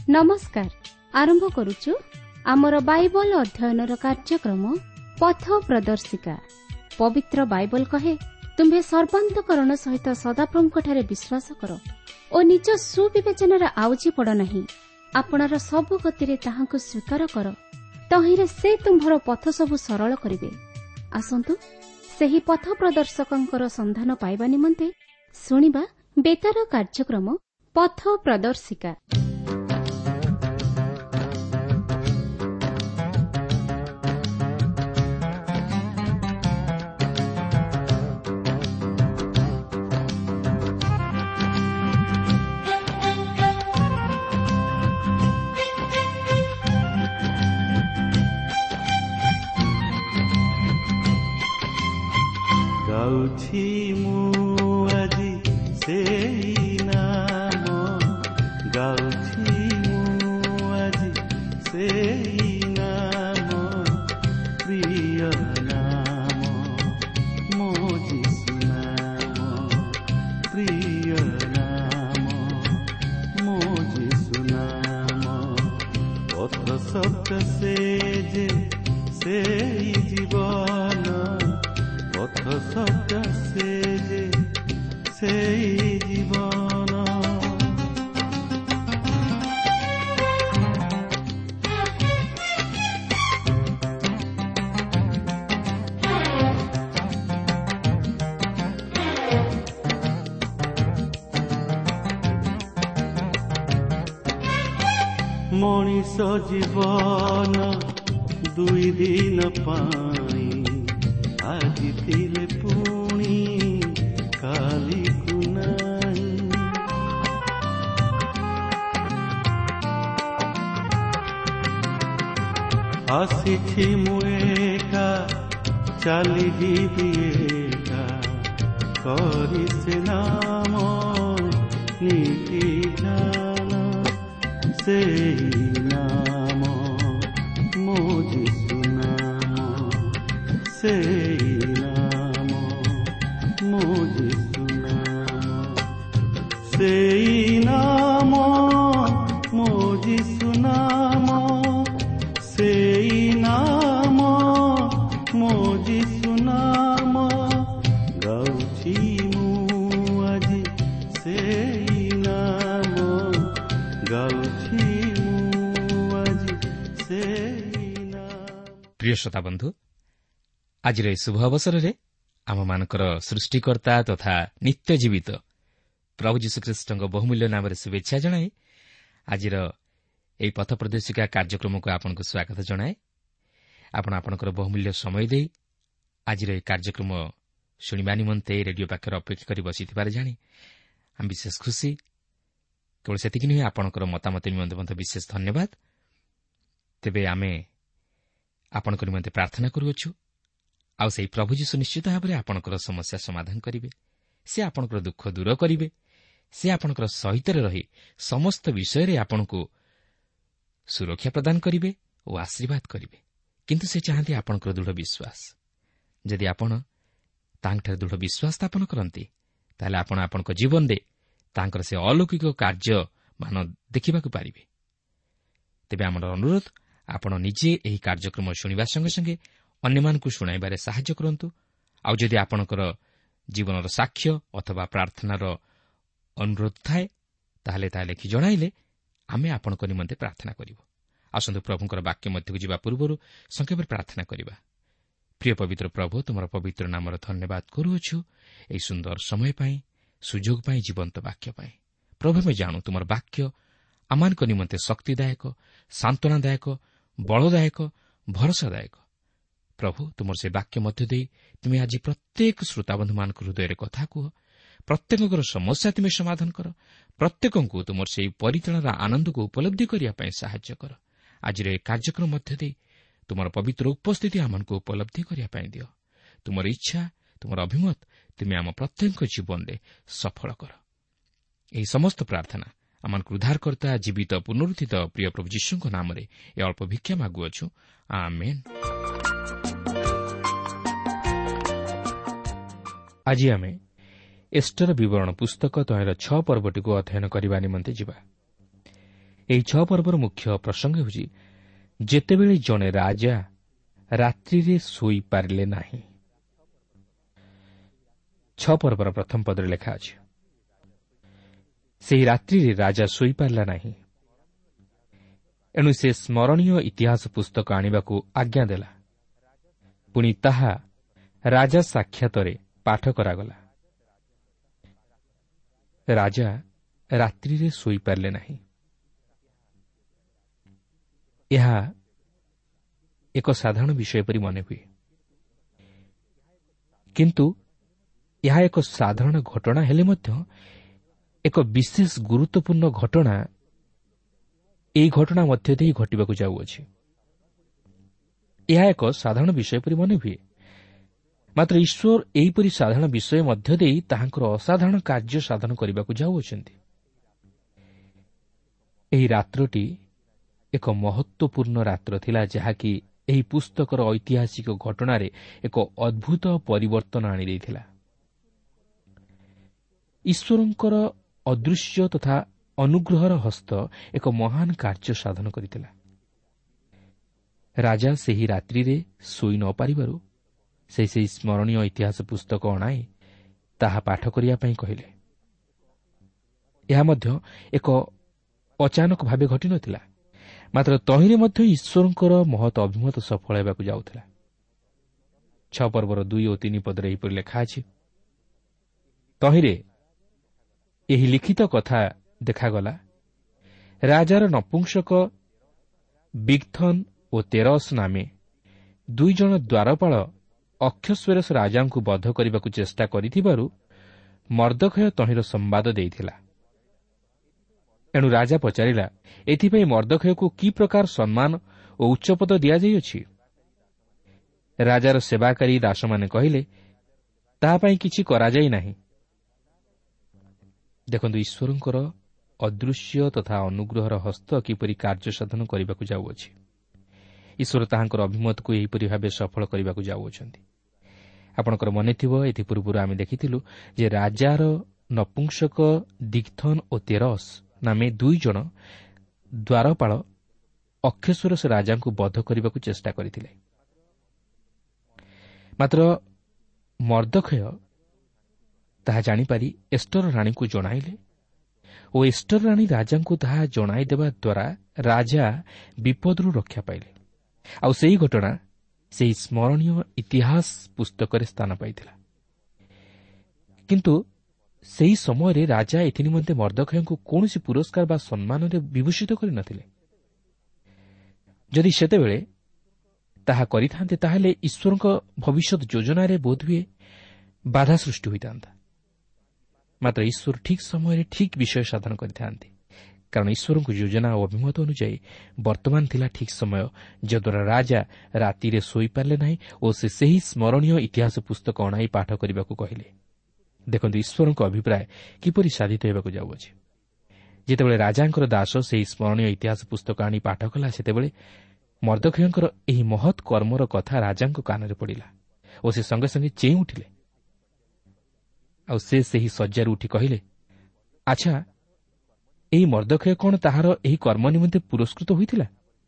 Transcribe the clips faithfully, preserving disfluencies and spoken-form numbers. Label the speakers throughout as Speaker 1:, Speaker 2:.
Speaker 1: नमस्कार। आरंभ करुचु आमर बाइबल अध्ययनर कार्यक्रम पथ प्रदर्शिका। पवित्र बाइबल कहे तुम्हें सर्वांतकरण सहित सदाप्रभुଙ୍କଠାରେ विश्वास कर और निज सुविवेचनार आउजी पड़ नहीं, आपणार सब गतिरे ताहांकु स्वीकार कर, तहिरे से तुम्हार पथ सबु सरल करिवे। आसंतु सेही पथ प्रदर्शकंकर संधान पाइबा निमंते सुनिबा बेतार कार्यक्रम पथ प्रदर्शिका।
Speaker 2: गाउछि मु आजि सेई नाम, गाउछि मु आजि सेई नाम, प्रिय नाम मो यीशु नाम, प्रिय नाम मो यीशु नाम। पथ सत्य से जे सेई जीवन, पथ सत्य से जे सेई जीवन। मनीष जीवन दुई दिन पाई, आजि थिले पुणी काली को नाही। आसिछि मु एका चाली जीवी एका, करि से नाम नीति ज्ञान, सेई नाम मो यीशु नाम, सेई नाम मो यीशु नाम, सेई नाम मो यीशु नाम, सेई नाम मो यीशु नाम। गाउछि मु आजि सेई नाम, गाउछि मु आजि सेई नाम।
Speaker 3: प्रिय श्रोता बंधु, आज शुभ अवसर में आम मानकर सृष्टिकर्ता तथा नित्य जीवित प्रभु यीशुख्रीष्ट बहुमूल्य नाम शुभेच्छा जनाए आज यही पथ प्रदर्शिका कार्यक्रम को आपको स्वागत जनाए। आपण आपणकर बहुमूल्य समय दे आज कार्यक्रम शुणा निमंते रेडियो पाखे अपेक्षा कर बसी जाणी आम विशेष खुशी। केवल से नुहे आपणकर मतामत निमंते विशेष धन्यवाद। तेबे आमे आपणकर निमंते प्रार्थना करूछु। आउ से प्रभु यीशु निश्चित भाव में आपणकर समस्या समाधान करिवे, से आपणकर दुख दूर करिवे, से आपणकर सहित रही समस्त विषय रे आपणको सुरक्षा प्रदान करिवे और आशीर्वाद करिवे। किंतु से चाहते आपणकर दृढ़ विश्वास। यदि आपण तांकर दृढ़ विश्वास स्थापन करंती ताले आपण आपणको जीवन दे तांकर से अलौकिक कार्य मान देखिबा को पारिबे। तेबे हमर अनुरोध आपण निजे एही कार्यक्रम सुनिबा संगे संगे अन्य मानकु शुणाइबारे साहाय्य करंतु। आउ जदि आपणकर जीवनर साक्ष्य अथवा प्रार्थनार अनुरोध थाए ताहले ताहा लेखि जणाइले आमे आपणक निमंते प्रार्थना करिबो। आसंतु प्रभुंकर वाक्य मध्यकु जिबा पूर्वरु संक्षेप प्रार्थना करिबा। प्रिय पवित्र प्रभु, तुमर पवित्र नामर धन्यवाद करूछु एई सुंदर समय पई, सुजोग पई, जीवंत वाक्य पई। प्रभु मैं जाणु तुमर वाक्य आमानक निमंते शक्तिदायक, सांत्वनादायक, बलदायक, भरोसादायक। प्रभु तुमर से वाक्य मध्य दे तुम आज प्रत्येक श्रोताबंधु मान हृदय कथा कह, प्रत्येक समस्या तुम्हें समाधान कर, प्रत्येक तुम से परित्राणर आनंद को उपलब्धि करने साहाय्य कर। आज कार्यक्रम मध्य दे तुम पवित्र उपस्थिति आम को उपलब्धि करने दियो। तुम इच्छा, तुम अभिमत तुम्हें आम प्रत्येक जीवन में सफल कर। यही समस्त प्रार्थना आम उद्धारकर्ता जीवित पुनरुत्थित प्रिय प्रभु यीशु नाम रे ए अल्प भिक्षा मागुअछु, आमेन। आज आमे एस्टर विवरण पुस्तक तैर छ पर्वटी को अध्ययन करने निमंते जिबा। ଏହି ଛଅ ପର୍ବର ମୁଖ୍ୟ ପ୍ରସଙ୍ଗ ହେଉଛି ଯେତେବେଳେ ଜଣେ ରାଜା ରାତ୍ରିରେ ଶୋଇପାରିଲେ ନାହିଁ। ଛଅ ପର୍ବର ପ୍ରଥମ ପଦରେ ଲେଖା ଅଛି, ସେହି ରାତ୍ରିରେ ରାଜା ଶୋଇପାରିଲା ନାହିଁ। ଏଣୁ ସେ ସ୍ମରଣୀୟ ଇତିହାସ ପୁସ୍ତକ ଆଣିବାକୁ ଆଜ୍ଞା ଦେଲା। ପୁଣି ତାହା ରାଜା ସାକ୍ଷାତରେ ପାଠ କରାଗଲା। ରାଜା ରାତ୍ରିରେ ଶୋଇପାରିଲେ ନାହିଁ। ଏହା ଏକ ସାଧାରଣ ବିଷୟ ପରି ମନେ ହୁଏ, କିନ୍ତୁ ଏହା ଏକ ସାଧାରଣ ଘଟଣା ହେଲେ ମଧ୍ୟ ଏକ ବିଶେଷ ଗୁରୁତ୍ୱପୂର୍ଣ୍ଣ ଘଟଣା ଏହି ଘଟଣା ମଧ୍ୟ ଦେଇ ଘଟିବାକୁ ଯାଉଅଛି। ଏହା ଏକ ସାଧାରଣ ବିଷୟ ପରି ମନେ ହୁଏ, ମାତ୍ର ଈଶ୍ୱର ଏହିପରି ସାଧାରଣ ବିଷୟ ମଧ୍ୟ ଦେଇ ତାହାଙ୍କର ଅସାଧାରଣ କାର୍ଯ୍ୟ ସାଧନ କରିବାକୁ ଯାଉଅଛନ୍ତି। ଏହି ରାତ୍ରଟି ଏକ ମହତ୍ୱପୂର୍ଣ୍ଣ ରାତ୍ର ଥିଲା, ଯାହାକି ଏହି ପୁସ୍ତକର ଐତିହାସିକ ଘଟଣାରେ ଏକ ଅଦ୍ଭୁତ ପରିବର୍ତ୍ତନ ଆଣିଦେଇଥିଲା। ଈଶ୍ୱରଙ୍କର ଅଦୃଶ୍ୟ ତଥା ଅନୁଗ୍ରହର ହସ୍ତ ଏକ ମହାନ କାର୍ଯ୍ୟ ସାଧନ କରିଥିଲା। ରାଜା ସେହି ରାତ୍ରିରେ ଶୋଇ ନ ପାରିବାରୁ ସେ ସେହି ସ୍ମରଣୀୟ ଇତିହାସ ପୁସ୍ତକ ଅଣାଇ ତାହା ପାଠ କରିବା ପାଇଁ କହିଲେ। ଏହା ମଧ୍ୟ ଏକ ଅଚାନକ ଭାବେ ଘଟିନଥିଲା, ମାତ୍ର ତହିଁରେ ମଧ୍ୟ ଈଶ୍ୱରଙ୍କର ମହତ ଅଭିମତ ସଫଳ ହେବାକୁ ଯାଉଥିଲା। ଛଅ ପର୍ବର ଦୁଇ ଓ ତିନି ପଦରେ ଏହିପରି ଲେଖା ଅଛି, ତହିଁରେ ଏହି ଲିଖିତ କଥା ଦେଖାଗଲା, ରାଜାର ନପୁଂସକ ବିଗ୍ଥନ୍ ଓ ତେରସ୍ ନାମେ ଦୁଇଜଣ ଦ୍ୱାରପାଳ ଅକ୍ଷସ୍ୱେରସ୍ ରାଜାଙ୍କୁ ବଧ କରିବାକୁ ଚେଷ୍ଟା କରିଥିବାରୁ ମର୍ଦ୍ଦଖୟ ତହିଁର ସମ୍ବାଦ ଦେଇଥିଲା। ଏଣୁ ରାଜା ପଚାରିଲା, ଏଥିପାଇଁ ମର୍ଦ୍ଦଖୟକୁ କି ପ୍ରକାର ସମ୍ମାନ ଓ ଉଚ୍ଚପଦ ଦିଆଯାଇଅଛି? ରାଜାର ସେବାକାରୀ ଦାସମାନେ କହିଲେ, ତାହା ପାଇଁ କିଛି କରାଯାଇ ନାହିଁ। ଦେଖନ୍ତୁ, ଈଶ୍ୱରଙ୍କର ଅଦୃଶ୍ୟ ତଥା ଅନୁଗ୍ରହର ହସ୍ତ କିପରି କାର୍ଯ୍ୟ ସାଧନ କରିବାକୁ ଯାଉଅଛି। ଈଶ୍ୱର ତାହାଙ୍କର ଅଭିମତକୁ ଏହିପରି ଭାବେ ସଫଳ କରିବାକୁ ଯାଉଅଛନ୍ତି। ଆପଣଙ୍କର ମନେଥିବ, ଏଥିପୂର୍ବରୁ ଆମେ ଦେଖିଥିଲୁ ଯେ ରାଜାର ନପୁଂସକ ଦିଗ୍ଥନ୍ ଓ ତେରସ୍ ନାମେ ଦୁଇଜଣ ଦ୍ୱାରପାଳ ଅକ୍ଷସ୍ୱେରସ୍ ରାଜାଙ୍କୁ ବଧ କରିବାକୁ ଚେଷ୍ଟା କରିଥିଲେ। ମାତ୍ର ମର୍ଦ୍ଦଖୟ ତାହା ଜାଣିପାରି ଏଷ୍ଟର ରାଣୀଙ୍କୁ ଜଣାଇଲେ ଓ ଏଷ୍ଟର ରାଣୀ ରାଜାଙ୍କୁ ତାହା ଜଣାଇଦେବା ଦ୍ୱାରା ରାଜା ବିପଦରୁ ରକ୍ଷା ପାଇଲେ। ଆଉ ସେହି ଘଟଣା ସେହି ସ୍ମରଣୀୟ ଇତିହାସ ପୁସ୍ତକରେ ସ୍ଥାନ ପାଇଥିଲା। କିନ୍ତୁ ସେହି ସମୟରେ ରାଜା ଏଥିନିମନ୍ତେ ମର୍ଦ୍ଦଖୟଙ୍କୁ କୌଣସି ପୁରସ୍କାର ବା ସମ୍ମାନରେ ବିଭୂଷିତ କରିନଥିଲେ। ଯଦି ସେତେବେଳେ ତାହା କରିଥାନ୍ତେ, ତାହେଲେ ଈଶ୍ୱରଙ୍କ ଭବିଷ୍ୟତ ଯୋଜନାରେ ବୋଧହୁଏ ବାଧା ସୃଷ୍ଟି ହୋଇଥାନ୍ତା। ମାତ୍ର ଈଶ୍ୱର ଠିକ୍ ସମୟରେ ଠିକ୍ ବିଷୟ ସାଧନ କରିଥାନ୍ତି, କାରଣ ଈଶ୍ୱରଙ୍କ ଯୋଜନା ଓ ଅଭିମତ ଅନୁଯାୟୀ ବର୍ତ୍ତମାନ ଥିଲା ଠିକ୍ ସମୟ, ଯଦ୍ୱାରା ରାଜା ରାତିରେ ଶୋଇପାରିଲେ ନାହିଁ ଓ ସେ ସେହି ସ୍ମରଣୀୟ ଇତିହାସ ପୁସ୍ତକ ଅଣାଇ ପାଠ କରିବାକୁ କହିଲେ। ଦେଖନ୍ତୁ, ଈଶ୍ୱରଙ୍କ ଅଭିପ୍ରାୟ କିପରି ସାଧିତ ହେବାକୁ ଯାଉଅଛି। ଯେତେବେଳେ ରାଜାଙ୍କର ଦାସ ସେହି ସ୍ମରଣୀୟ ଇତିହାସ ପୁସ୍ତକ ଆଣି ପାଠ କଲା, ସେତେବେଳେ ମର୍ଦ୍ଦଖୟଙ୍କର ଏହି ମହତ୍ କର୍ମର କଥା ରାଜାଙ୍କ କାନରେ ପଡ଼ିଲା ଓ ସେ ସଙ୍ଗେ ସଙ୍ଗେ ଚେଇଁ ଉଠିଲେ। ଆଉ ସେ ସେହି ଶଯ୍ୟାରୁ ଉଠି କହିଲେ, ଆଚ୍ଛା, ଏହି ମର୍ଦ୍ଦଖୟ କ'ଣ ତାହାର ଏହି କର୍ମ ନିମନ୍ତେ ପୁରସ୍କୃତ ହୋଇଥିଲା?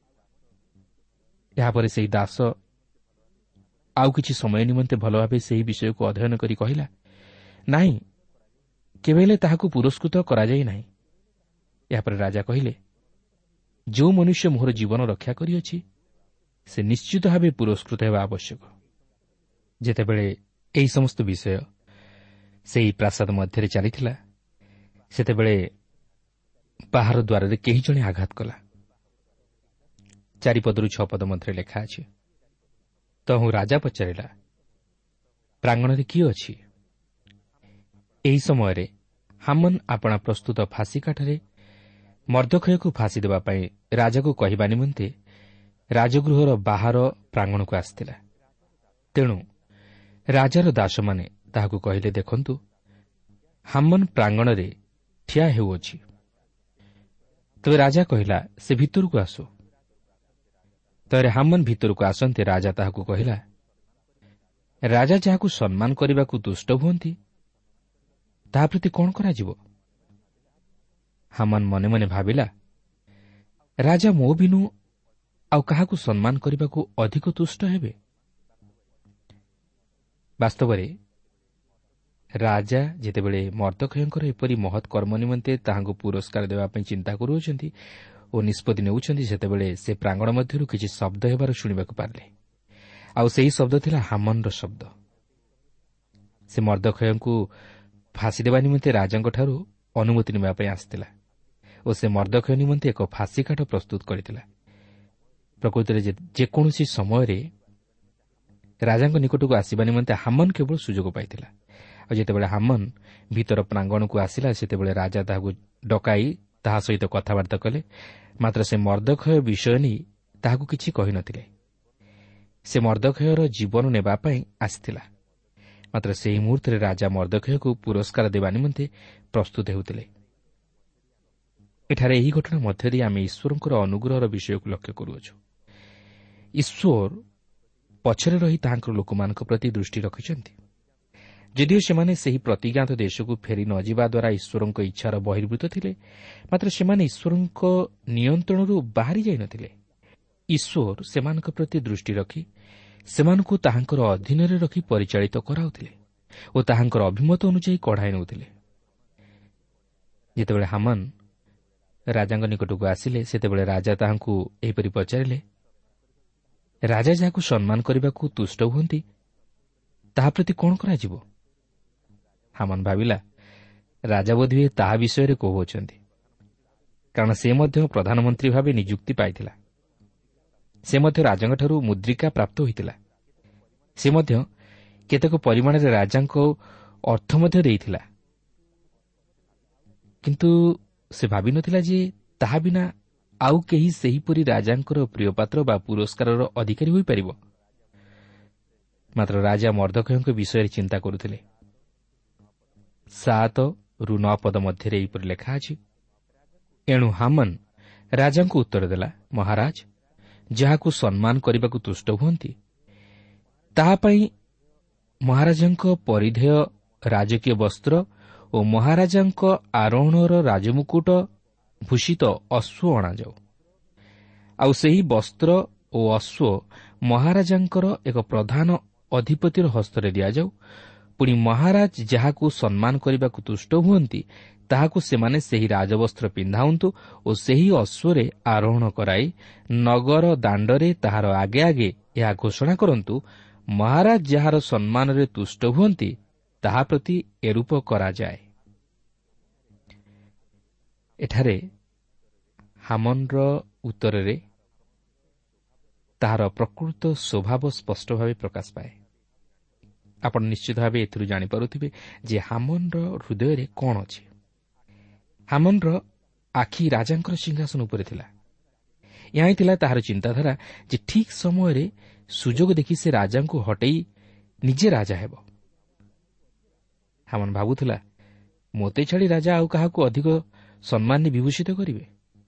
Speaker 3: ଏହାପରେ ସେହି ଦାସ ଆଉ କିଛି ସମୟ ନିମନ୍ତେ ଭଲ ଭାବେ ସେହି ବିଷୟକୁ ଅଧ୍ୟୟନ କରି କହିଲା, ନାହିଁ, କେବେ ହେଲେ ତାହାକୁ ପୁରସ୍କୃତ କରାଯାଇ ନାହିଁ। ଏହାପରେ ରାଜା କହିଲେ, ଯେଉଁ ମନୁଷ୍ୟ ମୋହର ଜୀବନ ରକ୍ଷା କରିଅଛି, ସେ ନିଶ୍ଚିତ ଭାବେ ପୁରସ୍କୃତ ହେବା ଆବଶ୍ୟକ। ଯେତେବେଳେ ଏହି ସମସ୍ତ ବିଷୟ ସେହି ପ୍ରାସାଦ ମଧ୍ୟରେ ଚାଲିଥିଲା, ସେତେବେଳେ ବାହାର ଦ୍ୱାରରେ କେହି ଜଣେ ଆଘାତ କଲା। ଚାରିପଦରୁ ଛଅ ପଦ ମଧ୍ୟରେ ଲେଖା ଅଛି, ତହୁଁ ରାଜା ପଚାରିଲା, ପ୍ରାଙ୍ଗଣରେ କିଏ ଅଛି? ଏହି ସମୟରେ ହାମାନ ଆପଣା ପ୍ରସ୍ତୁତ ଫାଶୀ କାଠରେ ମର୍ଦ୍ଦଖୟକୁ ଫାଶୀ ଦେବା ପାଇଁ ରାଜାକୁ କହିବା ନିମନ୍ତେ ରାଜଗୃହର ବାହାର ପ୍ରାଙ୍ଗଣକୁ ଆସିଥିଲା। ତେଣୁ ରାଜାର ଦାସମାନେ ତାହାକୁ କହିଲେ, ଦେଖନ୍ତୁ, ହାମାନ ପ୍ରାଙ୍ଗଣରେ ଠିଆ ହେଉଅଛି। ତେବେ ରାଜା କହିଲା, ସେ ଭିତରକୁ ଆସୁ। ତେବେ ହାମାନ ଭିତରକୁ ଆସନ୍ତେ ରାଜା ତାହାକୁ କହିଲା, ରାଜା ଯାହାକୁ ସମ୍ମାନ କରିବାକୁ ଦୁଷ୍ଟ ହୁଅନ୍ତି, ତାହା ପ୍ରତି କ'ଣ କରାଯିବ? ହାମାନ ମନେ ମନେ ଭାବିଲା, ରାଜା ମୋ ବିନୁ ଆଉ କାହାକୁ ସମ୍ମାନ କରିବାକୁ ଅଧିକ ତୁଷ୍ଟ ହେବେ? ବାସ୍ତବରେ ରାଜା ଯେତେବେଳେ ମର୍ଦ୍ଦୋଖୟଙ୍କର ଏପରି ମହତ୍ କର୍ମ ନିମନ୍ତେ ତାହାଙ୍କୁ ପୁରସ୍କାର ଦେବା ପାଇଁ ଚିନ୍ତା କରୁଅଛନ୍ତି ଓ ନିଷ୍ପତ୍ତି ନେଉଛନ୍ତି, ସେତେବେଳେ ସେ ପ୍ରାଙ୍ଗଣ ମଧ୍ୟରୁ କିଛି ଶବ୍ଦ ହେବାର ଶୁଣିବାକୁ ପାରିଲେ। ଆଉ ସେହି ଶବ୍ଦ ଥିଲା ହାମନର ଶବ୍ଦ। ସେ ମର୍ଦ୍ଦୋଖୟଙ୍କୁ ଫାଶୀ ଦେବା ନିମନ୍ତେ ରାଜାଙ୍କଠାରୁ ଅନୁମତି ନେବା ପାଇଁ ଆସିଥିଲା ଓ ସେ ମର୍ଦ୍ଦୋଖୟ ନିମନ୍ତେ ଏକ ଫାଶୀ କାଠ ପ୍ରସ୍ତୁତ କରିଥିଲା। ପ୍ରକୃତରେ ଯେକୌଣସି ସମୟରେ ରାଜାଙ୍କ ନିକଟକୁ ଆସିବା ନିମନ୍ତେ ହାମନ କେବଳ ସୁଯୋଗ ପାଇଥିଲା। ଆଉ ଯେତେବେଳେ ହାମନ ଭିତର ପ୍ରାଙ୍ଗଣକୁ ଆସିଲା, ସେତେବେଳେ ରାଜା ତାହାକୁ ଡକାଇ ତାହା ସହିତ କଥାବାର୍ତ୍ତା କଲେ। ମାତ୍ର ସେ ମର୍ଦ୍ଦୋଖୟ ବିଷୟ ନେଇ ତାହାକୁ କିଛି କହିନଥିଲେ। ସେ ମର୍ଦ୍ଦୋଖୟର ଜୀବନ ନେବା ପାଇଁ ଆସିଥିଲା। ମାତ୍ର ସେହି ମୁହୂର୍ତ୍ତରେ ରାଜା ମର୍ଦ୍ଦୋଖୟକୁ ପୁରସ୍କାର ଦେବା ନିମନ୍ତେ ପ୍ରସ୍ତୁତ ହେଉଥିଲେ। ଏଠାରେ ଏହି ଘଟଣା ମଧ୍ୟ ଦେଇ ଆମେ ଈଶ୍ୱରଙ୍କର ଅନୁଗ୍ରହର ବିଷୟକୁ ଲକ୍ଷ୍ୟ କରୁଅଛୁ। ଈଶ୍ୱର ପଛରେ ରହି ତାହାଙ୍କର ଲୋକମାନଙ୍କ ପ୍ରତି ଦୃଷ୍ଟି ରଖିଛନ୍ତି। ଯଦିଓ ସେମାନେ ସେହି ପ୍ରତିଜ୍ଞାତ ଦେଶକୁ ଫେରି ନ ଯିବା ଦ୍ୱାରା ଈଶ୍ୱରଙ୍କ ଇଚ୍ଛାର ବହିର୍ଭୂତ ଥିଲେ, ମାତ୍ର ସେମାନେ ଈଶ୍ୱରଙ୍କ ନିୟନ୍ତ୍ରଣରୁ ବାହାରି ଯାଇନଥିଲେ। ଈଶ୍ୱର ସେମାନଙ୍କ ପ୍ରତି ଦୃଷ୍ଟି ରଖି ସେମାନଙ୍କୁ ତାହାଙ୍କର ଅଧୀନରେ ରଖି ପରିଚାଳିତ କରାଉଥିଲେ ଓ ତାହାଙ୍କର ଅଭିମତ ଅନୁଯାୟୀ କଢ଼ାଇ ନେଉଥିଲେ। ଯେତେବେଳେ ହାମାନ ରାଜାଙ୍କ ନିକଟକୁ ଆସିଲେ, ସେତେବେଳେ ରାଜା ତାହାଙ୍କୁ ଏହିପରି ପଚାରିଲେ, ରାଜା ଯାହାକୁ ସମ୍ମାନ କରିବାକୁ ତୁଷ୍ଟ ହୁଅନ୍ତି, ତାହା ପ୍ରତି କ'ଣ କରାଯିବ? ହାମାନ ଭାବିଲା, ରାଜା ବୋଧହୁଏ ତାହା ବିଷୟରେ କହୁଅଛନ୍ତି, କାରଣ ସେ ମଧ୍ୟ ପ୍ରଧାନମନ୍ତ୍ରୀ ଭାବେ ନିଯୁକ୍ତି ପାଇଥିଲା। ସେ ମଧ୍ୟ ରାଜାଙ୍କଠାରୁ ମୁଦ୍ରିକା ପ୍ରାପ୍ତ ହୋଇଥିଲା। ସେ ମଧ୍ୟ କେତେକ ପରିମାଣରେ ରାଜାଙ୍କ ଅର୍ଥ ମଧ୍ୟ ଦେଇଥିଲା। କିନ୍ତୁ ସେ ଭାବିନଥିଲା ଯେ ତାହା ବିନା ଆଉ କେହି ସେହିପରି ରାଜାଙ୍କର ପ୍ରିୟପାତ୍ର ବା ପୁରସ୍କାରର ଅଧିକାରୀ ହୋଇପାରିବ। ମାତ୍ର ରାଜା ମର୍ଦ୍ଦୋଖୟଙ୍କ ବିଷୟରେ ଚିନ୍ତା କରୁଥିଲେ। ସାତ ରୁ ନଅ ପଦ ମଧ୍ୟରେ ଏହିପରି ଲେଖା ଅଛି, ଏଣୁ ହାମାନ ରାଜାଙ୍କୁ ଉତ୍ତର ଦେଲା, ମହାରାଜ ଯାହାକୁ ସମ୍ମାନ କରିବାକୁ ତୁଷ୍ଟ ହୁଅନ୍ତି, ତାହା ପାଇଁ ମହାରାଜାଙ୍କ ପରିଧେୟ ରାଜକୀୟ ବସ୍ତ୍ର ଓ ମହାରାଜାଙ୍କ ଆରୋହଣର ରାଜମୁକୁଟ ଭୂଷିତ ଅଶ୍ୱ ଅଣାଯାଉ। ଆଉ ସେହି ବସ୍ତ୍ର ଓ ଅଶ୍ୱ ମହାରାଜାଙ୍କର ଏକ ପ୍ରଧାନ ଅଧିପତିର ହସ୍ତରେ ଦିଆଯାଉ। ପୁଣି ମହାରାଜ ଯାହାକୁ ସମ୍ମାନ କରିବାକୁ ତୁଷ୍ଟ ହୁଅନ୍ତି, ତାହାକୁ ସେମାନେ ସେହି ରାଜବସ୍ତ୍ର ପିନ୍ଧାନ୍ତୁ ଓ ସେହି ଅଶ୍ୱରେ ଆରୋହଣ କରାଇ ନଗର ଦାଣ୍ଡରେ ତାହାର ଆଗେ ଆଗେ ଏହା ଘୋଷଣା କରନ୍ତୁ, ମହାରାଜ ଯାହାର ସମ୍ମାନରେ ତୁଷ୍ଟ ହୁଅନ୍ତି, ତାହା ପ୍ରତି ଏରୂପ କରାଯାଏ। ଏଠାରେ ହାମନର ଉତ୍ତରରେ ତାହାର ପ୍ରକୃତ ସ୍ୱଭାବ ସ୍ପଷ୍ଟ ଭାବେ ପ୍ରକାଶ ପାଏ। ଆପଣ ନିଶ୍ଚିତ ଭାବେ ଏଥିରୁ ଜାଣିପାରୁଥିବେ ଯେ ହାମନର ହୃଦୟରେ କ'ଣ ଅଛି। ହାମନର ଆଖି ରାଜାଙ୍କର ସିଂହାସନ ଉପରେ ଥିଲା। ଏହା ହିଁ ଥିଲା ତାହାର ଚିନ୍ତାଧାରା ଯେ ଠିକ୍ ସମୟରେ ସୁଯୋଗ ଦେଖି ସେ ରାଜାଙ୍କୁ ହଟେଇ ନିଜେ ରାଜା ହେବ। ହାମନ ଭାବୁଥିଲା, ମୋତେ ଛାଡ଼ି ରାଜା ଆଉ କାହାକୁ ଅଧିକ ସମ୍ମାନରେ ବିଭୂଷିତ କରିବେ?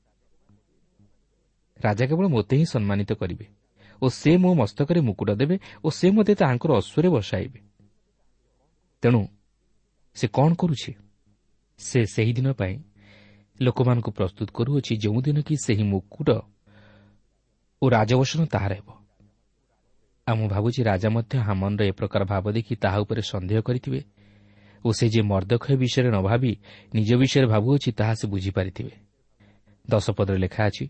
Speaker 3: ରାଜା କେବଳ ମୋତେ ହିଁ ସମ୍ମାନିତ କରିବେ ଓ ସେ ମୋ ମସ୍ତକରେ ମୁକୁଟ ଦେବେ ଓ ସେ ମୋତେ ତାହାଙ୍କର ଅଶ୍ୱରେ ବସାଇବେ। ତେଣୁ ସେ କ'ଣ କରୁଛି? ସେ ସେହିଦିନ ପାଇଁ ଲୋକମାନଙ୍କୁ ପ୍ରସ୍ତୁତ କରୁଅଛି, ଯେଉଁଦିନ କି ସେହି ମୁକୁଟ ଓ ରାଜବସନ ତାହାର ହେବ। ଆଉ ମୁଁ ଭାବୁଛି ରାଜା ମଧ୍ୟ ହାମନର ଏ ପ୍ରକାର ଭାବ ଦେଖି ତାହା ଉପରେ ସନ୍ଦେହ କରିଥିବେ ଓ ସେ ଯେ ମର୍ଦ୍ଦୋଖୟ ବିଷୟରେ ନ ଭାବି ନିଜ ବିଷୟରେ ଭାବୁଅଛି, ତାହା ସେ ବୁଝିପାରିଥିବେ। ଦଶ ପଦରେ ଲେଖା ଅଛି,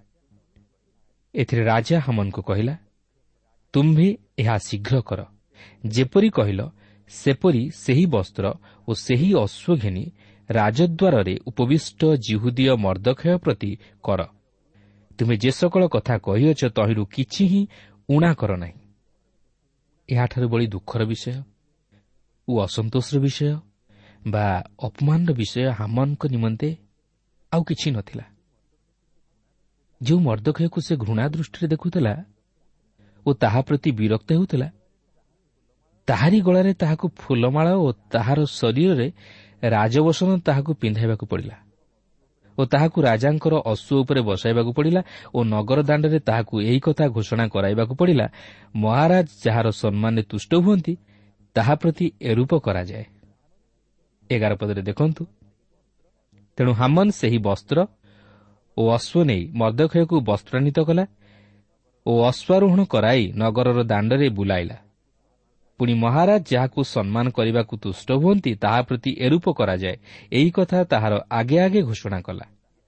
Speaker 3: ଏଥିରେ ରାଜା ହାମନକୁ କହିଲା, ତୁମ୍ଭେ ଏହା ଶୀଘ୍ର କର, ଯେପରି କହିଲ ସେପରି ସେହି ବସ୍ତ୍ର ଓ ସେହି ଅଶ୍ୱ ଘେନି ରାଜଦ୍ୱାରରେ ଉପବିଷ୍ଟ ଜିହୁଦୀୟ ମର୍ଦ୍ଦୋଖୟ ପ୍ରତି କର। ତୁମେ ଯେ ସକଳ କଥା କହିଅଛ, ତହିଁରୁ କିଛି ହିଁ ଊଣା କର ନାହିଁ। ଏହାଠାରୁ ବଳି ଦୁଃଖର ବିଷୟ ଓ ଅସନ୍ତୋଷର ବିଷୟ ବା ଅପମାନର ବିଷୟ ହାମନଙ୍କ ନିମନ୍ତେ ଆଉ କିଛି ନଥିଲା। ଯେଉଁ ମର୍ଦ୍ଦୋଖୟକୁ ସେ ଘୃଣା ଦୃଷ୍ଟିରେ ଦେଖୁଥିଲା ଓ ତାହା ପ୍ରତି ବିରକ୍ତ ହେଉଥିଲା, ତାହାରି ଗଳାରେ ତାହାକୁ ଫୁଲମାଳ ଓ ତାହାର ଶରୀରରେ ରାଜବସନ ତାହାକୁ ପିନ୍ଧାଇବାକୁ ପଡ଼ିଲା ଓ ତାହାକୁ ରାଜାଙ୍କର ଅଶ୍ୱ ଉପରେ ବସାଇବାକୁ ପଡ଼ିଲା ଓ ନଗର ଦାଣ୍ଡରେ ତାହାକୁ ଏହି କଥା ଘୋଷଣା କରାଇବାକୁ ପଡ଼ିଲା, ମହାରାଜ ଯାହାର ସମ୍ମାନରେ ତୁଷ୍ଟ ହୁଅନ୍ତି, ତାହା ପ୍ରତି ଏରୂପ କରାଯାଏ। ଏଗାର ପଦରେ ଦେଖନ୍ତୁ, ତେଣୁ ହାମନ ସେହି ବସ୍ତ୍ର ଓ ଓ ଅଶ୍ୱ ନେଇ ମର୍ଦ୍ଦଖୟକୁ ବସ୍ତ୍ରାନ୍ୱିତ କଲା ଓ ଅଶ୍ୱାରୋହଣ କରାଇ ନଗରର ଦାଣ୍ଡରେ ବୁଲାଇଲା। ପୁଣି ମହାରାଜ ଯାହାକୁ ସମ୍ମାନ କରିବାକୁ ତୁଷ୍ଟ ହୁଅନ୍ତି ତାହା ପ୍ରତି ଏରୂପ କରାଯାଏ, ଏହି କଥା ତାହାର ଆଗେ ଆଗେ ଘୋଷଣା କଲା।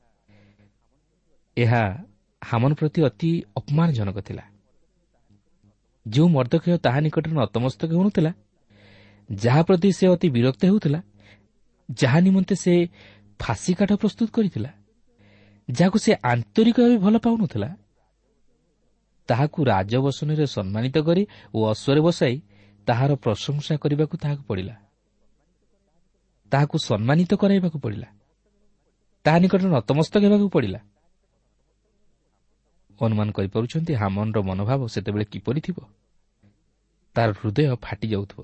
Speaker 3: ଏହା ହାମାନ ପ୍ରତି ଅତି ଅପମାନଜନକ ଥିଲା। ଯେଉଁ ମର୍ଦ୍ଦଖୟ ତାହା ନିକଟରେ ନତମସ୍ତକ ହେଉନଥିଲା, ଯାହା ପ୍ରତି ସେ ଅତି ବିରକ୍ତ ହେଉଥିଲା, ଯାହା ନିମନ୍ତେ ସେ ଫାଶୀ କାଠ ପ୍ରସ୍ତୁତ କରିଥିଲା, ଯାହାକୁ ସେ ଆନ୍ତରିକ ଭାବେ ଭଲ ପାଉନଥିଲା, ତାହାକୁ ରାଜବସନରେ ସମ୍ମାନିତ କରି ଓ ଅଶ୍ୱରେ ବସାଇ ତାହାର ପ୍ରଶଂସା କରିବାକୁ ତାହାକୁ ପଡ଼ିଲା। ତାହାକୁ ସମ୍ମାନିତ କରାଇବାକୁ ପଡ଼ିଲା। ତାହା ନିକଟରେ ନତମସ୍ତକ ହେବାକୁ ପଡ଼ିଲା। ଅନୁମାନ କରିପାରୁଛନ୍ତି ହାମାନର ମନୋଭାବ ସେତେବେଳେ କିପରି ଥିବ? ତାହାର ହୃଦୟ ଫାଟି ଯାଉଥିବ,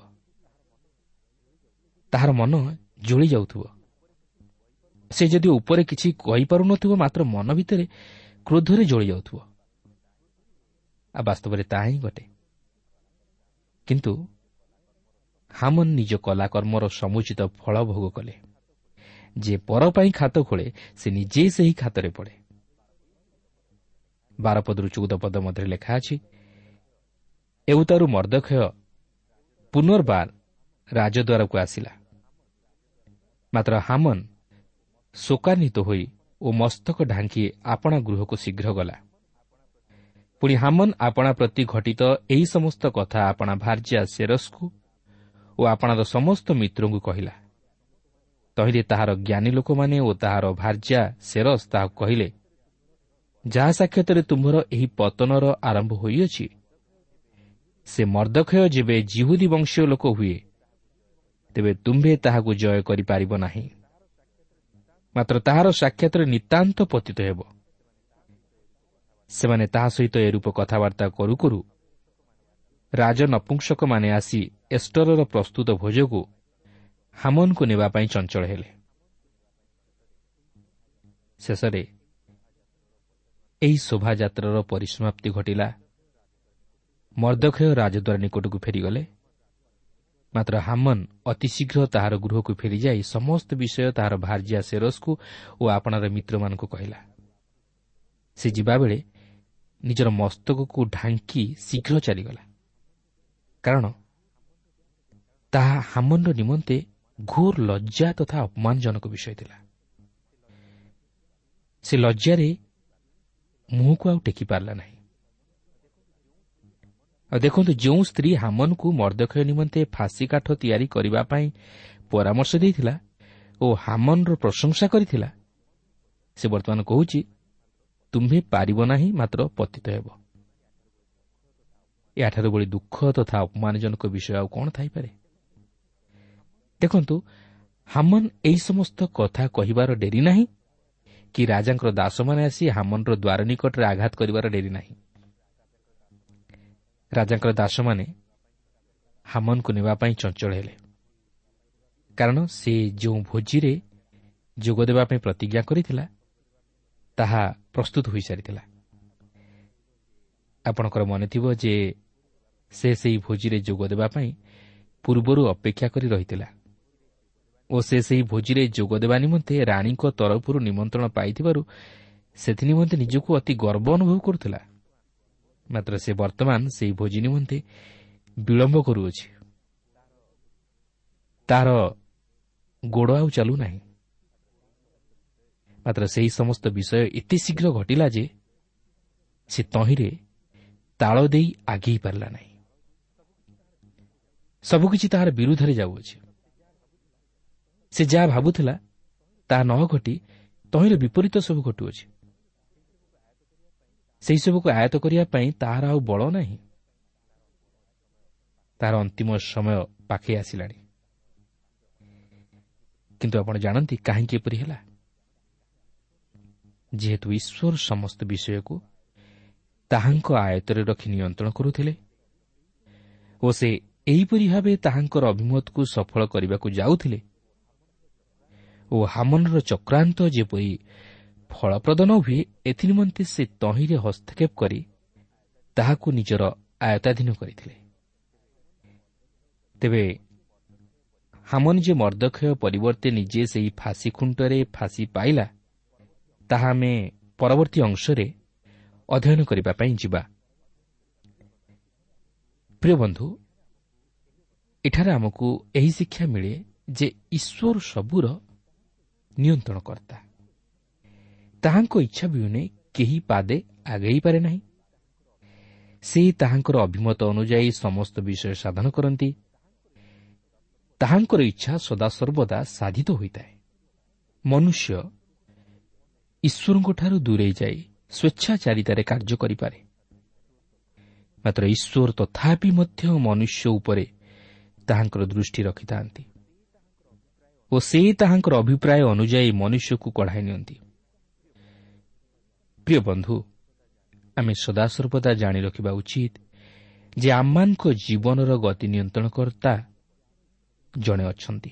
Speaker 3: ତାହାର ମନ ଜଳି ଯାଉଥିବ। ସେ ଯଦି ଉପରେ କିଛି କହିପାରୁନଥିବ, ମାତ୍ର ମନ ଭିତରେ କ୍ରୋଧରେ ଜଳି ଯାଉଥିବ। ଆଉ ବାସ୍ତବରେ ତାହା ହିଁ ଘଟେ। କିନ୍ତୁ ହାମାନ ନିଜ କଲାକର୍ମର ସମୁଚିତ ଫଳ ଭୋଗ କଲେ। ଯେ ପର ପାଇଁ ଖାତ ଖୋଳେ ସେ ନିଜେ ସେହି ଖାତରେ ପଡ଼େ। ବାର ପଦରୁ ଚଉଦ ପଦ ମଧ୍ୟରେ ଲେଖା ଅଛି, ଏଉତାରୁ ମର୍ଦ୍ଦଖୟ ପୁନର୍ବାର ରାଜଦ୍ୱାରକୁ ଆସିଲା। ମାତ୍ର ହାମାନ ଶୋକାନ୍ୱିତ ହୋଇ ଓ ମସ୍ତକ ଢାଙ୍କି ଆପଣା ଗୃହକୁ ଶୀଘ୍ର ଗଲା। ପୁଣି ହାମାନ ଆପଣା ପ୍ରତି ଘଟିତ ଏହି ସମସ୍ତ କଥା ଆପଣା ଭାର୍ଯ୍ୟା ସେରସ୍କୁ ଓ ଆପଣାର ସମସ୍ତ ମିତ୍ରଙ୍କୁ କହିଲା। ତହିଁରେ ତାହାର ଜ୍ଞାନୀ ଲୋକମାନେ ଓ ତାହାର ଭାର୍ଯ୍ୟା ସେରସ୍ ତାହାକୁ କହିଲେ, ଯାହା ସାକ୍ଷାତରେ ତୁମ୍ଭର ଏହି ପତନର ଆରମ୍ଭ ହୋଇଅଛି, ସେ ମର୍ଦ୍ଦଖୟ ଯେବେ ଯିହୁଦୀ ବଂଶୀୟ ଲୋକ ହୁଏ, ତେବେ ତୁମ୍ଭେ ତାହାକୁ ଜୟ କରିପାରିବ ନାହିଁ। ମାତ୍ର ତାହାର ସାକ୍ଷାତରେ ନିତାନ୍ତ ପତିତ ହେବ। ସେମାନେ ତାହା ସହିତ ଏରୂପ କଥାବାର୍ତ୍ତା କରୁ କରୁ ରାଜନପୁଂସକମାନେ ଆସି ଏଷ୍ଟରର ପ୍ରସ୍ତୁତ ଭୋଜକୁ ହାମାନକୁ ନେବା ପାଇଁ ଚଞ୍ଚଳ ହେଲେ। ଶେଷରେ ଏହି ଶୋଭାଯାତ୍ରାର ପରିସମାପ୍ତି ଘଟିଲା। ମର୍ଦ୍ଦଖୟ ରାଜଦ୍ୱାର ନିକଟକୁ ଫେରିଗଲେ। ମାତ୍ର ହାମାନ ଅତିଶୀଘ୍ର ତାହାର ଗୃହକୁ ଫେରିଯାଇ ସମସ୍ତ ବିଷୟ ତାହାର ଭାର୍ଯ୍ୟା ସେରସ୍କୁ ଓ ଆପଣାର ମିତ୍ରମାନଙ୍କୁ କହିଲା। ସେ ଯିବାବେଳେ ନିଜର ମସ୍ତକକୁ ଢାଙ୍କି ଶୀଘ୍ର ଚାଲିଗଲା, କାରଣ ତାହା ହାମାନର ନିମନ୍ତେ ଘୋର ଲଜ୍ଜା ତଥା ଅପମାନଜନକ ବିଷୟ ଥିଲା। ସେ ଲଜ୍ଜାରେ ମୁହଁକୁ ଆଉ ଟେକି ପାରିଲା ନାହିଁ। ଆଉ ଦେଖନ୍ତୁ, ଯେଉଁ ସ୍ତ୍ରୀ ହାମାନକୁ ମର୍ଦ୍ଦଖୟ ନିମନ୍ତେ ଫାଶୀ କାଠ ତିଆରି କରିବା ପାଇଁ ପରାମର୍ଶ ଦେଇଥିଲା ଓ ହାମାନର ପ୍ରଶଂସା କରିଥିଲା, ସେ ବର୍ତ୍ତମାନ କହୁଛି, ତୁମ୍ଭେ ପାରିବ ନାହିଁ, ମାତ୍ର ପତିତ ହେବ। ଏହାଠାରୁ ବଳି ଦୁଃଖ ତଥା ଅପମାନଜନକ ବିଷୟ ଆଉ କ'ଣ ଥାଇପାରେ? ଦେଖନ୍ତୁ, ହାମାନ ଏହି ସମସ୍ତ କଥା କହିବାର ଡେରି ନାହିଁ କି ରାଜାଙ୍କର ଦାସମାନେ ଆସି ହାମାନର ଦ୍ୱାର ନିକଟରେ ଆଘାତ କରିବାର ଡେରି ନାହିଁ। ରାଜାଙ୍କର ଦାସମାନେ ହାମାନକୁ ନେବା ପାଇଁ ଚଞ୍ଚଳ ହେଲେ, କାରଣ ସେ ଯେଉଁ ଭୋଜିରେ ଯୋଗ ଦେବା ପାଇଁ ପ୍ରତିଜ୍ଞା କରିଥିଲା ତାହା ପ୍ରସ୍ତୁତ ହୋଇସାରିଥିଲା। ଆପଣଙ୍କର ମନେଥିବ ଯେ ସେ ସେହି ଭୋଜିରେ ଯୋଗ ଦେବା ପାଇଁ ପୂର୍ବରୁ ଅପେକ୍ଷା କରି ରହିଥିଲା ଓ ସେ ସେହି ଭୋଜିରେ ଯୋଗ ଦେବା ନିମନ୍ତେ ରାଣୀଙ୍କ ତରଫରୁ ନିମନ୍ତ୍ରଣ ପାଇଥିବାରୁ ସେଥିନିମନ୍ତେ ନିଜକୁ ଅତି ଗର୍ବ ଅନୁଭବ କରୁଥିଲା। ମାତ୍ର ସେ ବର୍ତ୍ତମାନ ସେହି ଭୋଜି ନିମନ୍ତେ ବିଳମ୍ବ କରୁଅଛି। ତାହାର ଗୋଡ଼ ଆଉ ଚାଲୁନାହିଁ। ମାତ୍ର ସେହି ସମସ୍ତ ବିଷୟ ଏତେ ଶୀଘ୍ର ଘଟିଲା ଯେ ସେ ତହିଁରେ ତାଳ ଦେଇ ଆଗେଇ ପାରିଲା ନାହିଁ। ସବୁକିଛି ତାହାର ବିରୁଦ୍ଧରେ ଯାଉଅଛି। ସେ ଯାହା ଭାବୁଥିଲା ତାହା ନ ଘଟି ତହିଁର ବିପରୀତ ସବୁ ଘଟୁଅଛି। ସେହିସବୁକୁ ଆୟତ୍ତ କରିବା ପାଇଁ ତାହାର ଆଉ ବଳ ନାହିଁ। ତାହାର ଅନ୍ତିମ ସମୟ ପାଖେଇ ଆସିଲାଣି। କିନ୍ତୁ ଆପଣ ଜାଣନ୍ତି କାହିଁକି ଏପରି ହେଲା? ଯେହେତୁ ଈଶ୍ୱର ସମସ୍ତ ବିଷୟକୁ ତାହାଙ୍କ ଆୟତ୍ତରେ ରଖି ନିୟନ୍ତ୍ରଣ କରୁଥିଲେ ଓ ସେ ଏହିପରି ଭାବେ ତାହାଙ୍କର ଅଭିମତକୁ ସଫଳ କରିବାକୁ ଯାଉଥିଲେ ଓ ହାମାନର ଚକ୍ରାନ୍ତ ଯେପରି ଫଳପ୍ରଦ ନ ହୁଏ, ଏଥିନିମନ୍ତେ ସେ ତହିଁରେ ହସ୍ତକ୍ଷେପ କରି ତାହାକୁ ନିଜର ଆୟତ୍ତାଧୀନ କରିଥିଲେ। ତେବେ ହାମାନ ଯେ ମର୍ଦ୍ଦଖୟ ପରିବର୍ତ୍ତେ ନିଜେ ସେହି ଫାଶୀ ଖୁଣ୍ଟରେ ଫାଶୀ ପାଇଲା, ତାହା ଆମେ ପରବର୍ତ୍ତୀ ଅଂଶରେ ଅଧ୍ୟୟନ କରିବା ପାଇଁ ଯିବା। ପ୍ରିୟ ବନ୍ଧୁ, ଏଠାରେ ଆମକୁ ଏହି ଶିକ୍ଷା ମିଳେ ଯେ ଈଶ୍ୱର ସବୁର ନିୟନ୍ତ୍ରଣକର୍ତ୍ତା। ତାହାଙ୍କ ଇଚ୍ଛା ବିହୁନେ କେହି ପାଦେ ଆଗେଇ ପାରେ ନାହିଁ। ସେ ତାହାଙ୍କର ଅଭିମତ ଅନୁଯାୟୀ ସମସ୍ତ ବିଷୟ ସାଧନ କରନ୍ତି। ତାହାଙ୍କର ଇଚ୍ଛା ସଦାସର୍ବଦା ସାଧିତ ହୋଇଥାଏ। ମନୁଷ୍ୟ ଈଶ୍ୱରଙ୍କଠାରୁ ଦୂରେଇ ଯାଇ ସ୍ୱେଚ୍ଛାଚାରିତାରେ କାର୍ଯ୍ୟ କରିପାରେ, ମାତ୍ର ଈଶ୍ୱର ତଥାପି ମଧ୍ୟ ମନୁଷ୍ୟ ଉପରେ ତାହାଙ୍କର ଦୃଷ୍ଟି ରଖିଥାନ୍ତି ଓ ସେ ତାହାଙ୍କର ଅଭିପ୍ରାୟ ଅନୁଯାୟୀ ମନୁଷ୍ୟକୁ କଢ଼ାଇ ନିଅନ୍ତି। ପ୍ରିୟ ବନ୍ଧୁ, ଆମେ ସଦାସର୍ବଦା ଜାଣି ରଖିବା ଉଚିତ ଯେ ଆମମାନଙ୍କ ଜୀବନର ଗତି ନିୟନ୍ତ୍ରଣକର୍ତ୍ତା ଜଣେ ଅଛନ୍ତି,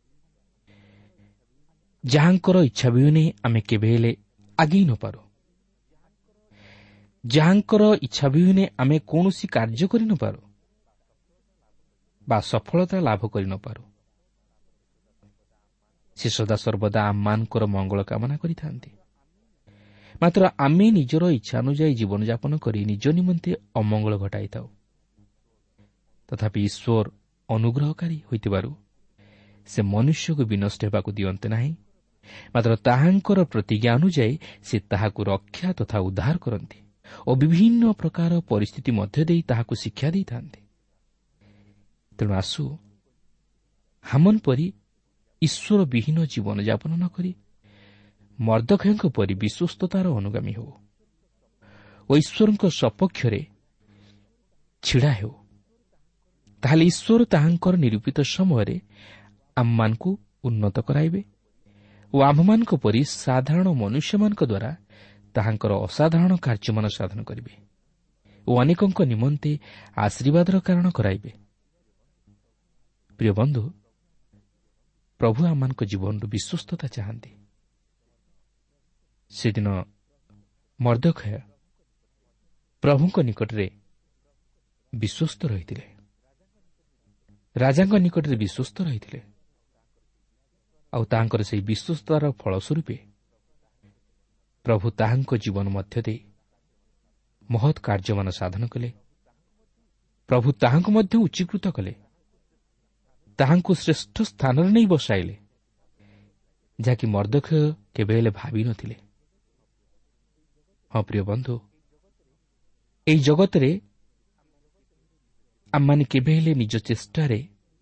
Speaker 3: ଯାହାଙ୍କର ଇଚ୍ଛା ବିହୁନେ ଆମେ କେବେ ହେଲେ ଆଗେଇ ନ ପାରୁ, ଯାହାଙ୍କର ଇଚ୍ଛା ବିହୁନେ ଆମେ କୌଣସି କାର୍ଯ୍ୟ କରି ନ ପାରୁ ବା ସଫଳତା ଲାଭ କରି ନ ପାରୁ। ସେ ସଦାସର୍ବଦା ଆମମାନଙ୍କର ମଙ୍ଗଳ କାମନା କରିଥାନ୍ତି, ମାତ୍ର ଆମେ ନିଜର ଇଚ୍ଛା ଅନୁଯାୟୀ ଜୀବନଯାପନ କରି ନିଜ ନିମନ୍ତେ ଅମଙ୍ଗଳ ଘଟାଇଥାଉ। ତଥାପି ଈଶ୍ୱର ଅନୁଗ୍ରହକାରୀ ହୋଇଥିବାରୁ ସେ ମନୁଷ୍ୟକୁ ବିନଷ୍ଟ ହେବାକୁ ଦିଅନ୍ତି ନାହିଁ, ମାତ୍ର ତାହାଙ୍କର ପ୍ରତିଜ୍ଞା ଅନୁଯାୟୀ ସେ ତାହାକୁ ରକ୍ଷା ତଥା ଉଦ୍ଧାର କରନ୍ତି ଓ ବିଭିନ୍ନ ପ୍ରକାର ପରିସ୍ଥିତି ମଧ୍ୟ ଦେଇ ତାହାକୁ ଶିକ୍ଷା ଦେଇଥାନ୍ତି। ତେଣୁ ଆସୁ ହାମାନ ପରି ଈଶ୍ୱର ବିହୀନ ଜୀବନଯାପନ ନ କରି ମର୍ଦ୍ଦଖାଇଙ୍କ ପରି ବିଶ୍ୱସ୍ତତାର ଅନୁଗାମୀ ହେଉ ଓ ଈଶ୍ୱରଙ୍କ ସପକ୍ଷରେ ଛିଡ଼ା ହେଉ। ତାହେଲେ ଈଶ୍ୱର ତାହାଙ୍କର ନିରୂପିତ ସମୟରେ ଆମମାନଙ୍କୁ ଉନ୍ନତ କରାଇବେ ଓ ଆମ୍ଭମାନଙ୍କ ପରି ସାଧାରଣ ମନୁଷ୍ୟମାନଙ୍କ ଦ୍ୱାରା ତାହାଙ୍କର ଅସାଧାରଣ କାର୍ଯ୍ୟମାନ ସାଧନ କରିବେ ଓ ଅନେକଙ୍କ ନିମନ୍ତେ ଆଶୀର୍ବାଦର କାରଣ କରାଇବେ। ପ୍ରିୟ ବନ୍ଧୁ, ପ୍ରଭୁ ଆମମାନଙ୍କ ଜୀବନରୁ ବିଶ୍ୱସ୍ତତା ଚାହାନ୍ତି। ସେଦିନ ମର୍ଦ୍ଦଖାୟ ପ୍ରଭୁଙ୍କ ନିକଟରେ ବିଶ୍ୱସ୍ତ ରହିଥିଲେ, ରାଜାଙ୍କ ନିକଟରେ ବିଶ୍ୱସ୍ତ ରହିଥିଲେ, ଆଉ ତାହାଙ୍କର ସେହି ବିଶ୍ୱସ୍ତତାର ଫଳସ୍ୱରୂପେ ପ୍ରଭୁ ତାହାଙ୍କ ଜୀବନ ମଧ୍ୟ ଦେଇ ମହତ୍ କାର୍ଯ୍ୟମାନ ସାଧନ କଲେ। ପ୍ରଭୁ ତାହାଙ୍କୁ ମଧ୍ୟ ଉଚ୍ଚୀକୃତ କଲେ, ତାହାଙ୍କୁ ଶ୍ରେଷ୍ଠ ସ୍ଥାନରେ ନେଇ ବସାଇଲେ, ଯାହାକି ମର୍ଦ୍ଦଖାୟ କେବେ ହେଲେ ଭାବି ନ ଥିଲେ। ହଁ ପ୍ରିୟ ବନ୍ଧୁ, ଏହି ଜଗତରେ ଆମମାନେ କେବେ ହେଲେ ନିଜ ଚେଷ୍ଟାରେ,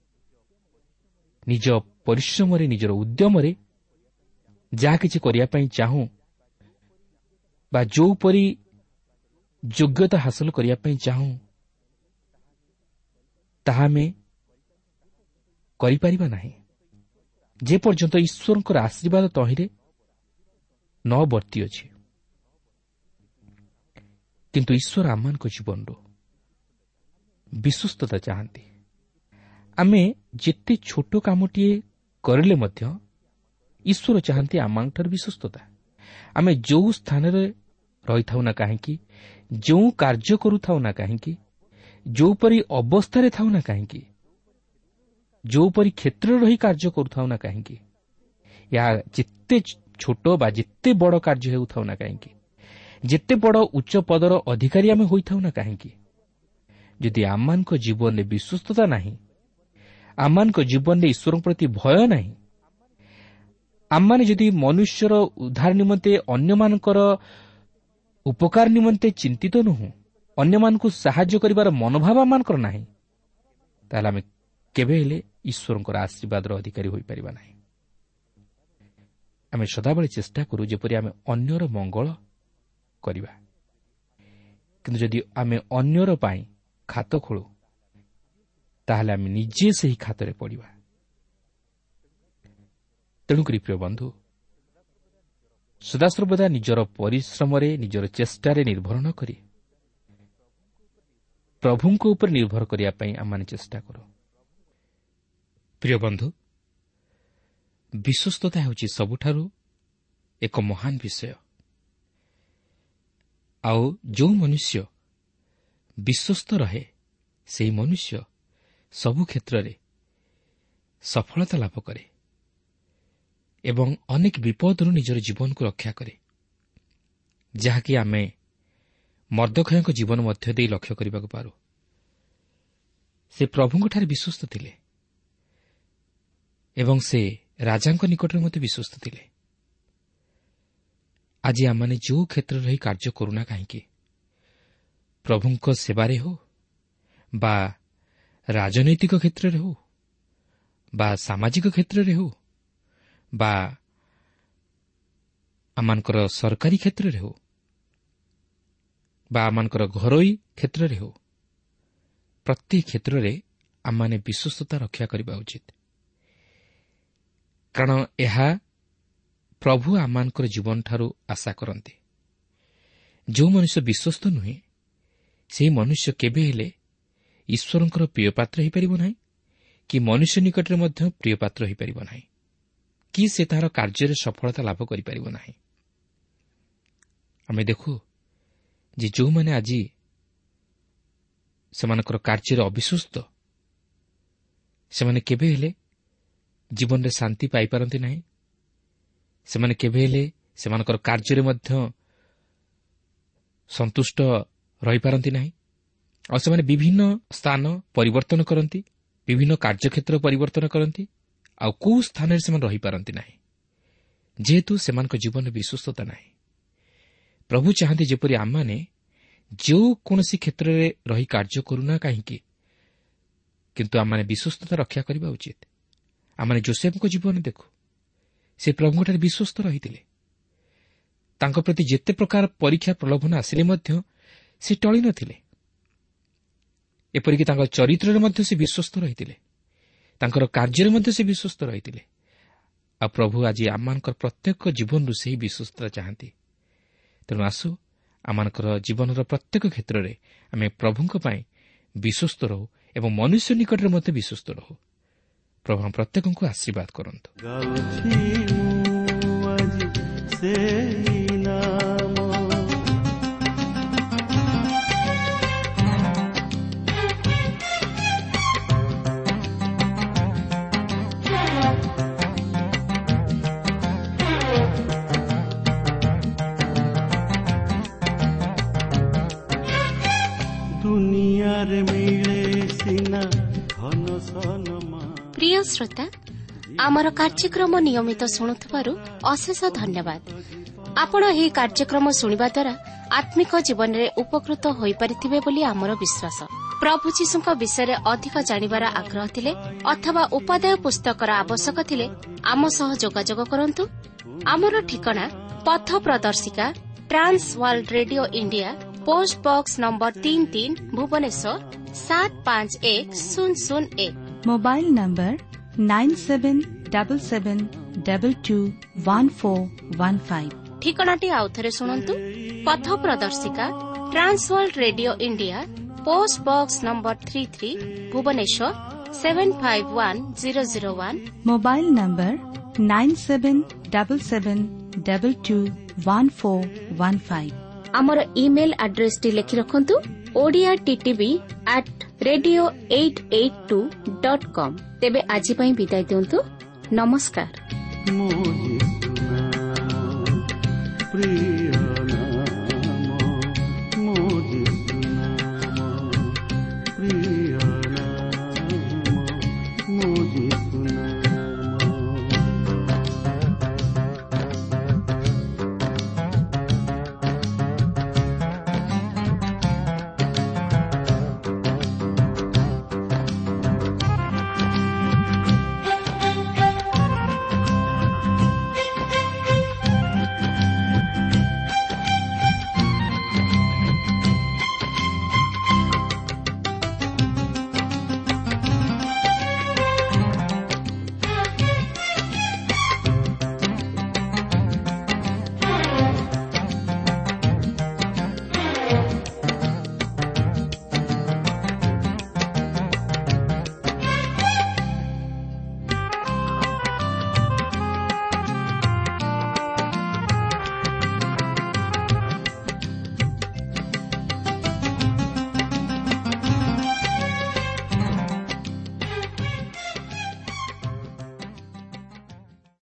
Speaker 3: ନିଜ ପରିଶ୍ରମରେ, ନିଜର ଉଦ୍ୟମରେ ଯାହା କିଛି କରିବା ପାଇଁ ଚାହୁଁ ବା ଯେଉଁପରି ଯୋଗ୍ୟତା ହାସଲ କରିବା ପାଇଁ ଚାହୁଁ ତାହା ଆମେ କରିପାରିବା ନାହିଁ, ଯେପର୍ଯ୍ୟନ୍ତ ଈଶ୍ୱରଙ୍କର ଆଶୀର୍ବାଦ ତହିଁରେ ନ ବର୍ତ୍ତିଅଛି। କିନ୍ତୁ ଈଶ୍ୱର ଆମମାନଙ୍କ ଜୀବନରୁ ବିଶ୍ୱସ୍ତତା ଚାହାନ୍ତି। ଆମେ ଯେତେ ଛୋଟ କାମଟିଏ କରିଲେ ମଧ୍ୟ ଈଶ୍ୱର ଚାହାନ୍ତି ଆମମାନଙ୍କଠାରୁ ବିଶ୍ୱସ୍ତତା। ଆମେ ଯେଉଁ ସ୍ଥାନରେ ରହିଥାଉ ନା କାହିଁକି, ଯେଉଁ କାର୍ଯ୍ୟ କରୁଥାଉ ନା କାହିଁକି, ଯେଉଁପରି ଅବସ୍ଥାରେ ଥାଉ ନା କାହିଁକି, ଯେଉଁପରି କ୍ଷେତ୍ରରେ ରହି କାର୍ଯ୍ୟ କରୁଥାଉ ନା କାହିଁକି, ଏହା ଯେତେ ଛୋଟ ବା ଯେତେ ବଡ଼ କାର୍ଯ୍ୟ ହେଉଥାଉ ନା କାହିଁକି, ଯେତେ ବଡ଼ ଉଚ୍ଚ ପଦର ଅଧିକାରୀ ଆମେ ହୋଇଥାଉ ନା କାହିଁକି, ଯଦି ଆମମାନଙ୍କ ଜୀବନରେ ବିଶ୍ୱସ୍ତତା ନାହିଁ, ଆମମାନଙ୍କ ଜୀବନରେ ଈଶ୍ୱରଙ୍କ ପ୍ରତି ଭୟ ନାହିଁ, ଆମମାନେ ଯଦି ମନୁଷ୍ୟର ଉଦ୍ଧାର ନିମନ୍ତେ, ଅନ୍ୟମାନଙ୍କର ଉପକାର ନିମନ୍ତେ ଚିନ୍ତିତ ନୁହଁ, ଅନ୍ୟମାନଙ୍କୁ ସାହାଯ୍ୟ କରିବାର ମନୋଭାବ ଆମମାନଙ୍କର ନାହିଁ, ତାହେଲେ ଆମେ କେବେ ହେଲେ ଈଶ୍ୱରଙ୍କର ଆଶୀର୍ବାଦର ଅଧିକାରୀ ହୋଇପାରିବା ନାହିଁ। ଆମେ ସଦାବେଳେ ଚେଷ୍ଟା କରୁ ଯେପରି ଆମେ ଅନ୍ୟର ମଙ୍ଗଳ କରିବା, କିନ୍ତୁ ଯଦି ଆମେ ଅନ୍ୟର ପାଇଁ ଖାତ ଖୋଳୁ ତାହେଲେ ଆମେ ନିଜେ ସେହି ଖାତରେ ପଡ଼ିବା। ତେଣୁକରି ପ୍ରିୟ ବନ୍ଧୁ, ସଦାସର୍ବଦା ନିଜର ପରିଶ୍ରମରେ, ନିଜର ଚେଷ୍ଟାରେ ନିର୍ଭର ନ କରି ପ୍ରଭୁଙ୍କ ଉପରେ ନିର୍ଭର କରିବା ପାଇଁ ଆମମାନେ ଚେଷ୍ଟା କରୁ। ପ୍ରିୟ ବନ୍ଧୁ, ବିଶ୍ୱସ୍ତତା ହେଉଛି ସବୁଠାରୁ ଏକ ମହାନ ବିଷୟ। ଆଉ ଯେଉଁ ମନୁଷ୍ୟ ବିଶ୍ୱସ୍ତ ରହେ, ସେହି ମନୁଷ୍ୟ ସବୁ କ୍ଷେତ୍ରରେ ସଫଳତା ଲାଭ କରେ ଏବଂ ଅନେକ ବିପଦରୁ ନିଜର ଜୀବନକୁ ରକ୍ଷା କରେ। ଯାହାକି ଆମେ ମର୍ଦ୍ଦଖୟଙ୍କ ଜୀବନ ମଧ୍ୟ ଦେଇ ଲକ୍ଷ୍ୟ କରିବାକୁ ପାରୁ। ସେ ପ୍ରଭୁଙ୍କଠାରେ ବିଶ୍ୱସ୍ତ ଥିଲେ ଏବଂ ସେ ରାଜାଙ୍କ ନିକଟରେ ମଧ୍ୟ ବିଶ୍ୱସ୍ତ ଥିଲେ। ଆଜି ଆମମାନେ ଯେଉଁ କ୍ଷେତ୍ରରେ ରହି କାର୍ଯ୍ୟ କରୁନା କାହିଁକି, ପ୍ରଭୁଙ୍କ ସେବାରେ ହେଉ ବା ରାଜନୈତିକ କ୍ଷେତ୍ରରେ ହେଉ ବା ସାମାଜିକ କ୍ଷେତ୍ରରେ ହେଉ ବା ଆମମାନଙ୍କର ସରକାରୀ କ୍ଷେତ୍ରରେ ହେଉ ବା ଆମମାନଙ୍କର ଘରୋଇ କ୍ଷେତ୍ରରେ ହେଉ, ପ୍ରତି କ୍ଷେତ୍ରରେ ଆମମାନେ ବିଶ୍ୱସ୍ତତା ରକ୍ଷା କରିବା ଉଚିତ। କାରଣ ଏହା ପ୍ରଭୁ ଆମମାନଙ୍କର ଜୀବନଠାରୁ ଆଶା କରନ୍ତି। ଯେଉଁ ମନୁଷ୍ୟ ବିଶ୍ୱସ୍ତ ନୁହେଁ, ସେହି ମନୁଷ୍ୟ କେବେ ହେଲେ ଈଶ୍ୱରଙ୍କର ପ୍ରିୟ ପାତ୍ର ହୋଇପାରିବ ନାହିଁ କି ମନୁଷ୍ୟ ନିକଟରେ ମଧ୍ୟ ପ୍ରିୟ ପାତ୍ର ହୋଇପାରିବ ନାହିଁ, କି ସେ ତାହାର କାର୍ଯ୍ୟରେ ସଫଳତା ଲାଭ କରିପାରିବ ନାହିଁ। ଆମେ ଦେଖୁ ଯେ ଯେଉଁମାନେ ଆଜି ସେମାନଙ୍କର କାର୍ଯ୍ୟରେ ଅବିଶ୍ୱସ୍ତ, ସେମାନେ କେବେ ହେଲେ ଜୀବନରେ ଶାନ୍ତି ପାଇପାରନ୍ତି ନାହିଁ। ସେମାନେ କେବେ ହେଲେ ସେମାନଙ୍କର କାର୍ଯ୍ୟରେ ମଧ୍ୟ ସନ୍ତୁଷ୍ଟ ରହିପାରନ୍ତି ନାହିଁ। ଆଉ ସେମାନେ ବିଭିନ୍ନ ସ୍ଥାନ ପରିବର୍ତ୍ତନ କରନ୍ତି, ବିଭିନ୍ନ କାର୍ଯ୍ୟକ୍ଷେତ୍ର ପରିବର୍ତ୍ତନ କରନ୍ତି, ଆଉ କେଉଁ ସ୍ଥାନରେ ସେମାନେ ରହିପାରନ୍ତି ନାହିଁ, ଯେହେତୁ ସେମାନଙ୍କ ଜୀବନରେ ବିଶ୍ୱସ୍ତତା ନାହିଁ। ପ୍ରଭୁ ଚାହାନ୍ତି ଯେପରି ଆମମାନେ ଯେଉଁ କୌଣସି କ୍ଷେତ୍ରରେ ରହି କାର୍ଯ୍ୟ କରୁନା କାହିଁକି, କିନ୍ତୁ ଆମମାନେ ବିଶ୍ୱସ୍ତତା ରକ୍ଷା କରିବା ଉଚିତ। ଆମମାନେ ଯୋସେଫଙ୍କ ଜୀବନ ଦେଖୁ, ସେ ପ୍ରଭୁଙ୍କଠାରେ ବିଶ୍ୱସ୍ତ ରହିଥିଲେ। ତାଙ୍କ ପ୍ରତି ଯେତେ ପ୍ରକାର ପରୀକ୍ଷା ପ୍ରଲୋଭନ ଆସିଲେ ମଧ୍ୟ ସେ ଟଳି ନ ଥିଲେ। ଏପରିକି ତାଙ୍କ ଚରିତ୍ରରେ ମଧ୍ୟ ସେ ବିଶ୍ୱସ୍ତ ରହିଥିଲେ, ତାଙ୍କର କାର୍ଯ୍ୟରେ ମଧ୍ୟ ସେ ବିଶ୍ୱସ୍ତ ରହିଥିଲେ। ଆଉ ପ୍ରଭୁ ଆଜି ଆମମାନଙ୍କର ପ୍ରତ୍ୟେକ ଜୀବନରୁ ସେହି ବିଶ୍ୱସ୍ତତା ଚାହାନ୍ତି। ତେଣୁ ଆସୁ ଆମମାନଙ୍କର ଜୀବନର ପ୍ରତ୍ୟେକ କ୍ଷେତ୍ରରେ ଆମେ ପ୍ରଭୁଙ୍କ ପାଇଁ ବିଶ୍ୱସ୍ତ ରହୁ ଏବଂ ମନୁଷ୍ୟ ନିକଟରେ ମଧ୍ୟ ବିଶ୍ୱସ୍ତ ରହୁ। ପ୍ରଭୁ ଆମ ପ୍ରତ୍ୟେକଙ୍କୁ ଆଶୀର୍ବାଦ କରନ୍ତୁ।
Speaker 1: প্রিয় শ্রোতা, আমার কার্যক্রম নিয়মিত শুণুଥିବାରୁ অশেষ ধন্যবাদ। ଆପଣ ଏହି କାର୍ଯ୍ୟକ୍ରମ ଶୁଣିବା ଦ୍ୱାରା ଆତ୍ମିକ ଜୀବନରେ ଉପକୃତ ହୋଇପାରିଥିବେ ବୋଲି ଆମର ବିଶ୍ୱାସ। ପ୍ରଭୁ ଯୀଶୁଙ୍କ ବିଷୟରେ ଅଧିକ ଜାଣିବାର ଆଗ୍ରହ ଥିଲେ ଅଥବା ଉପାଦେୟ ପୁସ୍ତକର ଆବଶ୍ୟକ ଥିଲେ ଆମ ସହ ଯୋଗାଯୋଗ କରନ୍ତୁ। ଆମର ଠିକଣା ପଥ ପ୍ରଦର୍ଶିକା, trans world radio India, post box number ତିନି ତିନି, ଭୁବନେଶ୍ୱର ସାତ ପାଞ୍ଚ ଏକ ଶୂନ ଶୂନ ଏକ।
Speaker 4: Mobile number nine seven double seven double two one four one five.
Speaker 1: ଠିକଣାଟି ଆଉଥରେ ଶୁଣନ୍ତୁ। ପଥ ପ୍ରଦର୍ଶିକା, trans world radio India, post box number three three, Bhubaneswar seven five one zero zero one.
Speaker 4: Mobile number nine seven double seven double two one four one five.
Speaker 1: ଆମର email ଆଡ୍ରେସଟି ଲେଖି ରଖନ୍ତୁ, Odia TTV at radio eight eight two dot com. ତେବେ ଆଜି ପାଇଁ ବିଦାୟ ଦିଅନ୍ତୁ। ନମସ୍କାର।
Speaker 2: ପ୍ରିୟ